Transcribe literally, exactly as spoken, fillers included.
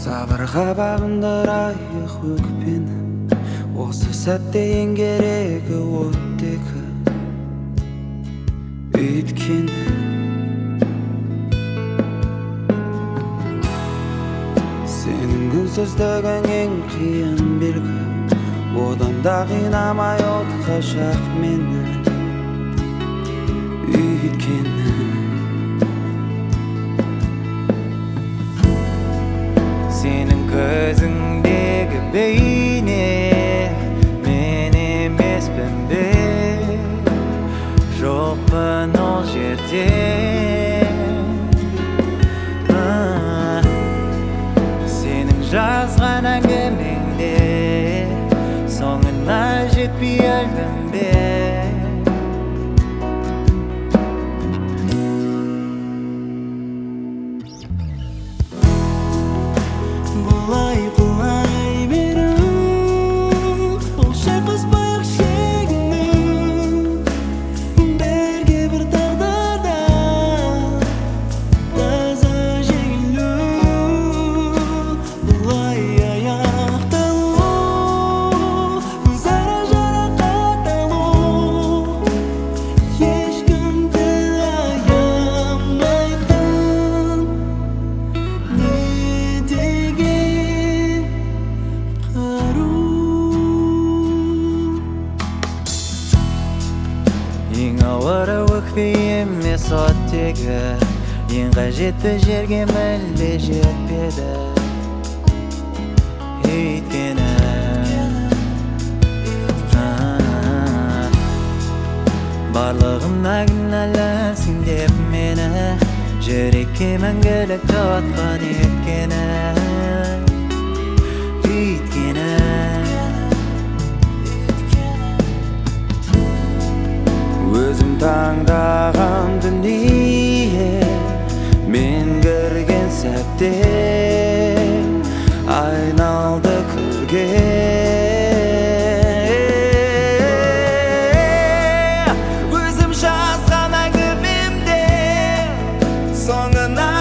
Сабырға бағындырайық өкпені, осы сәтте ең керегі оттегі. Өйткені сенің үнсіздігің ең қиын белгі, одан да қинамай отқа жақ мені. Өйткені сенің көзіңдегі бейне мен емеспін бе, жоқпын ол жерде. Сенің жазған әңгімеңде соңына жетпей өлдім бе. Бұлай құлай беру, ол шайқаспайық шегіну, бірге бір тағдырда таза жеңілу. Бұлай аяқталу, өзара жарақатталу, ешкімді аямайтын. Не деген қару? Ең ауыры өкпе емес оттегі, ең қажетті жерге мүлде жетпеді. Өйткені барлығына кінәлісің деп мені, жүрекке мәңгілік отқан еткені. Өйткені өзім таңдаған дүние, мен кірген сәтте айналды күлге. Өзім жазған әңгімемде соңына